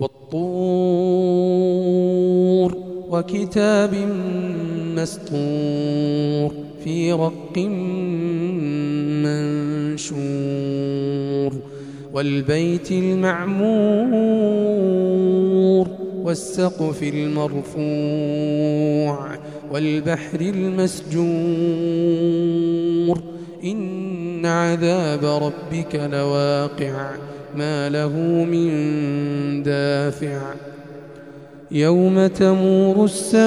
وَالطُّورِ وَكِتَابٍ مَّسْطُورٍ فِي رَقٍّ مَّنشُورٍ وَالْبَيْتِ الْمَعْمُورِ وَالسَّقْفِ الْمَرْفُوعِ وَالْبَحْرِ الْمَسْجُورِ إِنَّ عَذَابَ رَبِّكَ لَوَاقِعٌ مَا لَهُ مِن دَافِعٍ يَوْمَ تَمُورُ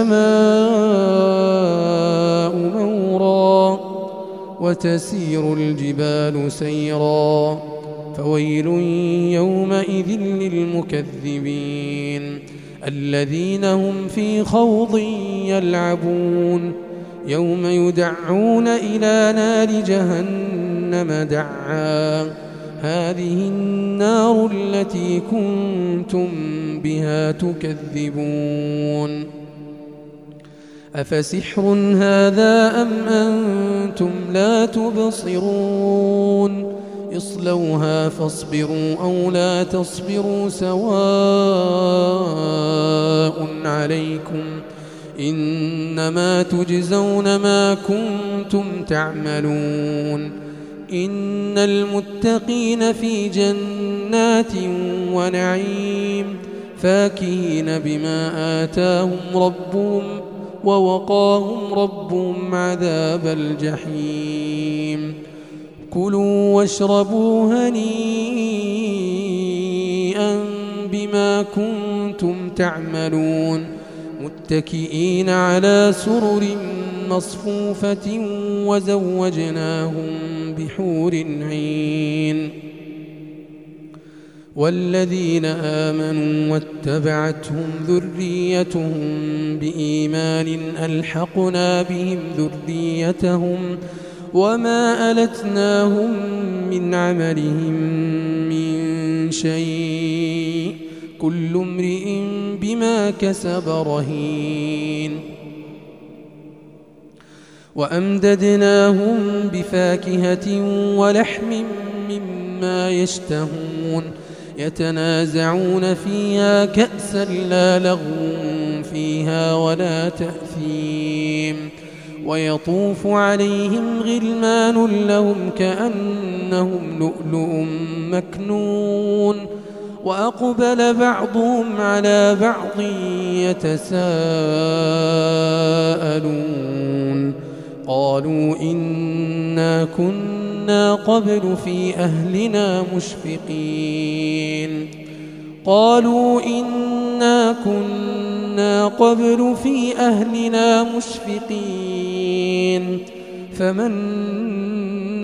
السَّمَاءُ مَوْرًا وَتَسِيرُ الْجِبَالُ سَيْرًا فَوَيْلٌ يَوْمَئِذٍ لِّلْمُكَذِّبِينَ الَّذِينَ هُمْ فِي خَوْضٍ يَلْعَبُونَ يَوْمَ يُدَعُّونَ إِلَى نَارِ جَهَنَّمَ دَعًّا هَٰذِهِ النَّارُ الَّتِي كُنتُم بِهَا تُكَذِّبُونَ أَفَسِحْرٌ هَٰذَا أَمْ أَنتُمْ لَا تُبْصِرُونَ اصْلَوْهَا فاصْبِرُوا أَوْ لَا تَصْبِرُوا سَوَاءٌ عَلَيْكُمْ إِنَّمَا تُجْزَوْنَ مَا كُنتُمْ تَعْمَلُونَ إِنَّ الْمُتَّقِينَ فِي جَنَّاتٍ وَنَعِيمٍ فَاكِهِينَ بِمَا آتَاهُمْ رَبُّهُمْ وَوَقَاهُمْ رَبُّهُمْ عَذَابَ الْجَحِيمِ كُلُوا وَاشْرَبُوا هَنِيئًا بِمَا كُنتُمْ تعملون متكئين على سرر مصفوفة وزوجناهم بحور عين والذين آمنوا واتبعتهم ذريتهم بإيمان ألحقنا بهم ذريتهم وما ألتناهم من عملهم من شيء كل امرئ بما كسب رهين وأمددناهم بفاكهة ولحم مما يشتهون يتنازعون فيها كأسا لا لغو فيها ولا تأثيم ويطوف عليهم غلمان لهم كأنهم لؤلؤ مكنون وأقبل بعضهم على بعض يتساءلون قالوا إنا كنا قبل في أهلنا مشفقين قالوا إنا كنا قبل في أهلنا مشفقين فمن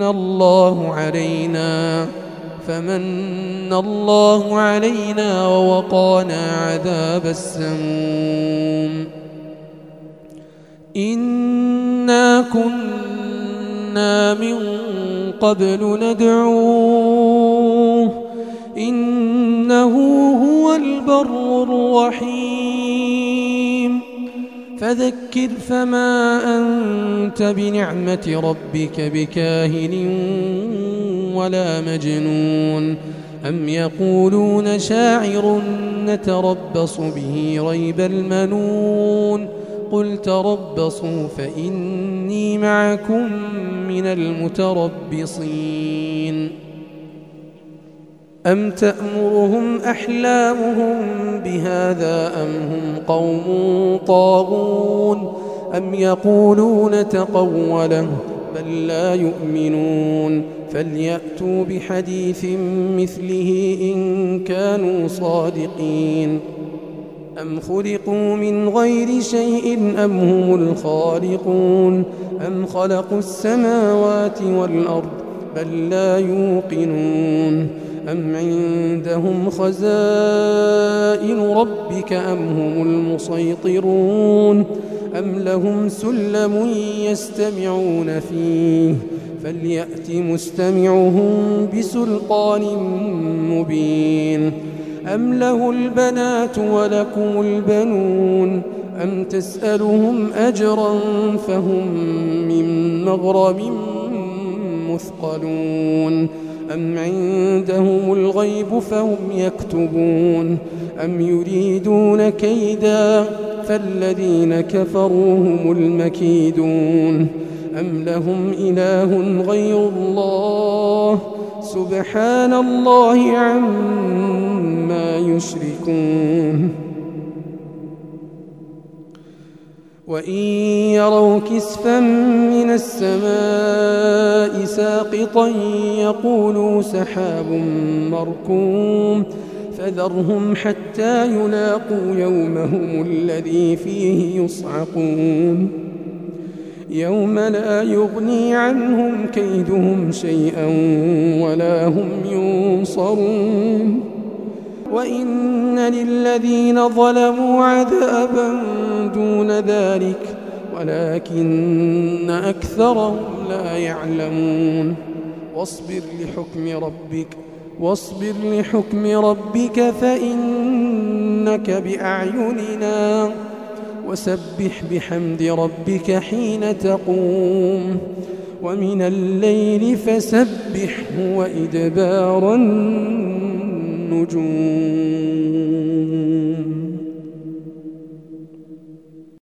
الله علينا ووقانا عذاب السموم إنا كنا من قبل ندعوه إنه هو البر الرحيم فذكر فما أنت بنعمة ربك بكاهن ولا مجنون أم يقولون شاعر نتربص به ريب المنون قل تربصوا فإني معكم من المتربصين أم تأمرهم أحلامهم بهذا أم هم قوم طاغون أم يقولون تقوله بل لا يؤمنون فليأتوا بحديث مثله إن كانوا صادقين أم خلقوا من غير شيء أم هم الخالقون أم خلقوا السماوات والأرض بل لا يوقنون أم عندهم خزائن ربك أم هم المسيطرون أم لهم سلم يستمعون فيه فليأت مستمعهم بسلطان مبين أم له البنات ولكم البنون أم تسألهم أجرا فهم من مغرم مثقلون أم عندهم الغيب فهم يكتبون أم يريدون كيدا فالذين كفروا هم المكيدون أم لهم إله غير الله سبحان الله عما يشركون وإن يروا كسفا من السماء ساقطا يقولوا سحاب مركوم فذرهم حتى يلاقوا يومهم الذي فيه يصعقون يوم لا يغني عنهم كيدهم شيئا ولا هم ينصرون وإن للذين ظلموا عذابا دون ذلك ولكن أكثرهم لا يعلمون واصبر لحكم ربك فإنك بأعيننا وسبح بحمد ربك حين تقوم ومن الليل فسبحه وإدبار النجوم